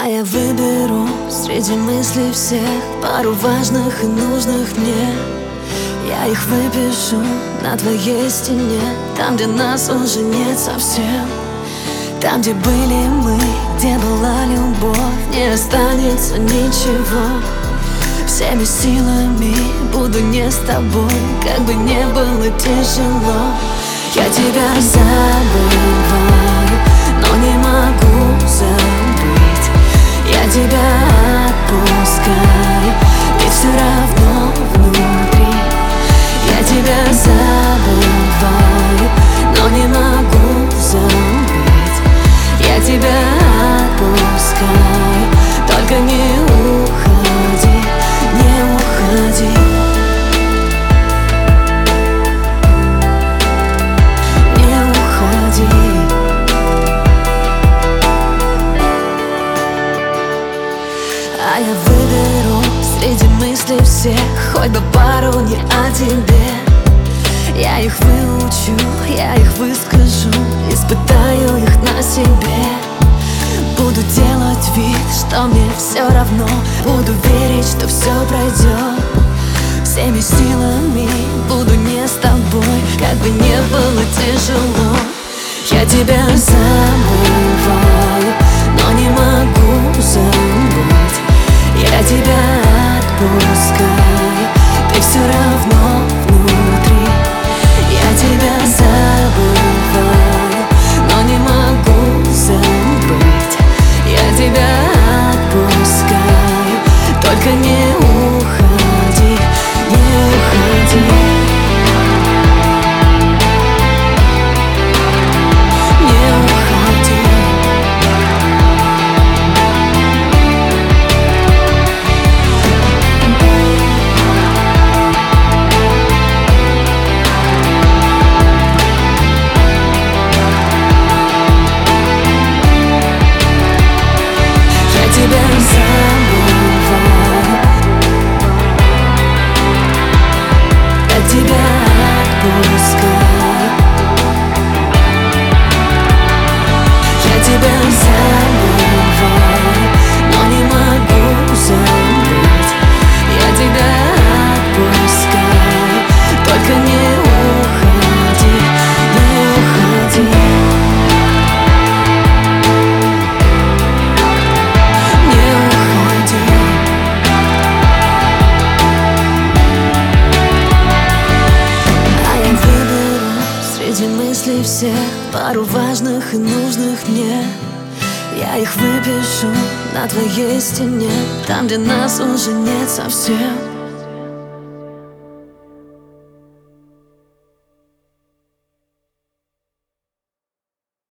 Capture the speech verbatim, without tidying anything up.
А я выберу среди мыслей всех пару важных и нужных мне. Я их выпишу на твоей стене, там, где нас уже нет совсем. Там, где были мы, где была любовь, не останется ничего. Всеми силами буду не с тобой, как бы не было тяжело. Я тебя забываю, но не могу забыть. Я тебя отпускаю, ведь все равно внутри. Я тебя забываю, но не могу забыть. Я тебя отпускаю, только не уходи, не уходи. Не уходи. А я выберу среди мыслей всех хоть бы пару не о тебе. Я их выучу, я их выскажу, испытаю их на себе. Буду делать вид, что мне все равно, буду верить, что все пройдет. Всеми силами буду не с тобой, как бы не было тяжело. Я тебя забываю, но не могу забыть. Я тебя отпускаю, ты все равно внутри. Я тебя забываю, но не могу забыть. Я тебя отпускаю, только не уходи, не уходи. Не уходи. Я тебя забываю, я тебя отпускаю. Я тебя забываю, но не могу забыть. Я тебя отпускаю, только не уходи, не уходи. Не уходи. А я выберу среди мыслей всех пару важных и нужных мне. Я их выпишу на твоей стене, там, где нас уже нет совсем.